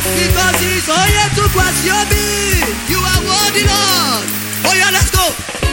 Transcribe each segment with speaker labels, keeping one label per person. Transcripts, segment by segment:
Speaker 1: Because he's all yet to pass your beat. You are worthy, Lord. Oh yeah, let's go.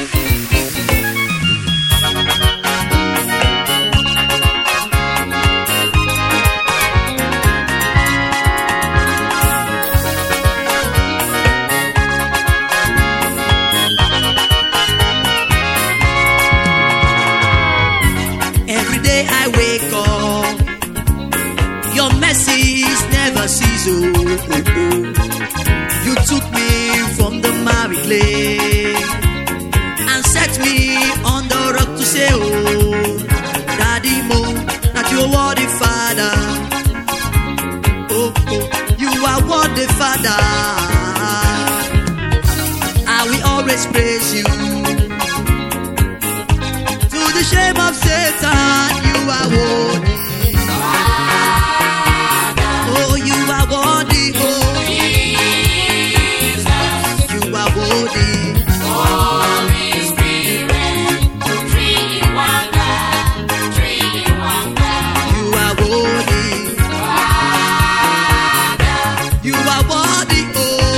Speaker 1: Every day I wake up, your mercies never cease. Oh, oh, oh. You took me from the miry clay and set me on the rock to say, oh, Daddy Mo, that you are worthy, Father. Oh, oh, you are worthy, Father. I will always praise you. To the shame of Satan, you are worthy. Oh, you are worthy, oh. You are worthy.
Speaker 2: Holy Spirit, three in one God, three in one God.
Speaker 1: You are worthy. You are worthy, oh.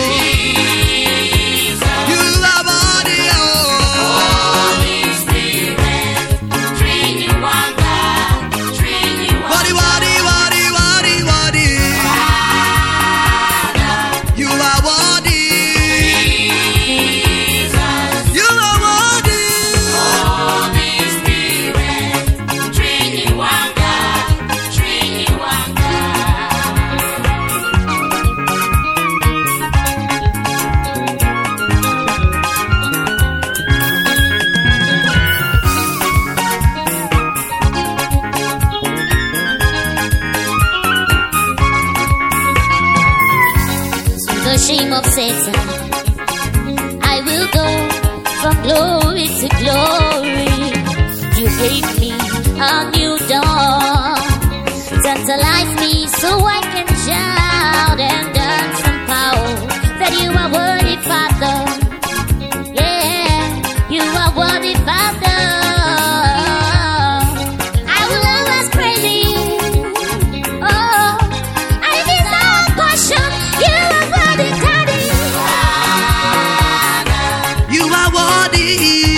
Speaker 1: You are worthy, oh.
Speaker 2: Holy Spirit, three in one God, three in one
Speaker 1: Worthy, worthy, worthy, worthy, worthy. You are worthy. You are worthy.
Speaker 2: Holy Spirit, three in one God, three in one
Speaker 3: To the shame of Satan, I will go from glory to glory. You gave me a new dawn, tantalize me so I can shout and dance and pout that you are worthy, Father. Yeah, you are worthy, Father. I will always praise you. Oh, I deserve passion. You are worthy, Daddy.
Speaker 1: You are worthy.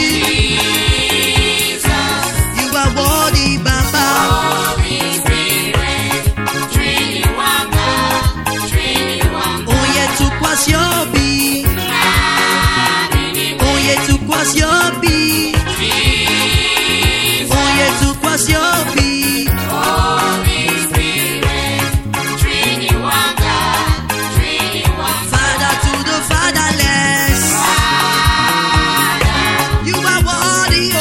Speaker 1: You are worthy, Baba.
Speaker 2: Holy Spirit, three in one God, three in one God.
Speaker 1: Oh yeah, to pass your beat. Oh yeah, to pass your beat. Oh yeah, to pass your beat.
Speaker 2: Holy Spirit, three in one God, three in one God.
Speaker 1: Father to the fatherless. You are worthy, oh.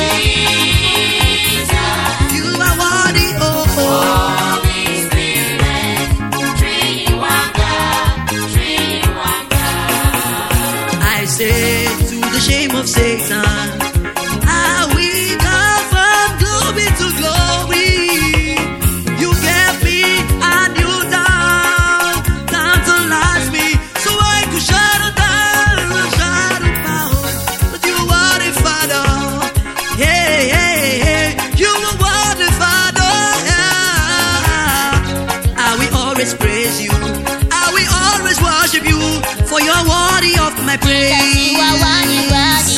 Speaker 1: You are worthy, oh.
Speaker 2: Holy Spirit, three in one God, three in one God.
Speaker 1: I say to the shame of Satan, I will go from glory to glory. You gave me a new dawn, tantalize me, so I could shadow down, shadow power. But you are the Father, hey, hey, hey. You are the Father. I will always praise you. I will always worship you, for you're worthy of my praise.
Speaker 3: You are worthy, worthy.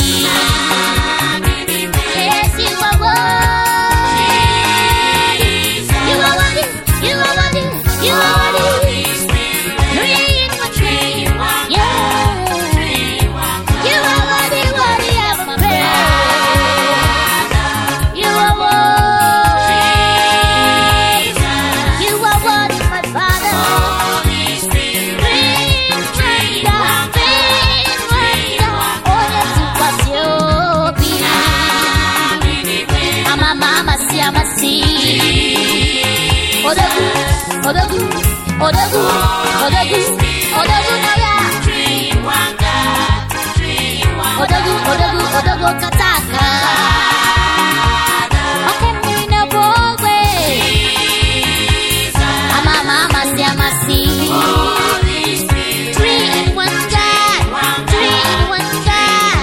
Speaker 3: Yes, you are worthy. You are worthy. You are worthy. You are worthy. Three in one, three in one. Yeah. You are worthy, worthy of my praise. You are worthy. You are worthy, my Father. Three in one, three in one. Oh, yes, you pass your beat. Mama, see, I'm a see. Odagu, Odagu, Odagu, Odagu, Odagu, Naya. Odagu, Odagu, Odagu, Kataka. Okay, me no bogwe. Mama, see, I'm a see. Three in one God, three in one God.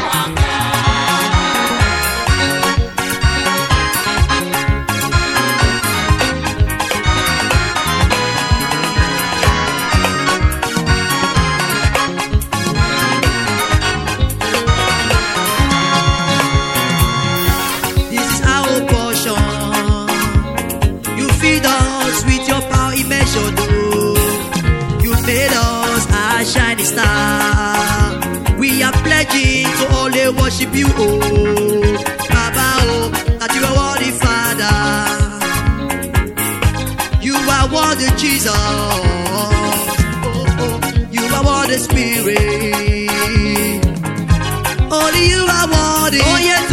Speaker 1: virgin to only worship you, oh, Baba, oh, that you are worthy, Father. You are worthy, Jesus. Oh, oh, you are worthy, Spirit. Only you are worthy. Oh, yes,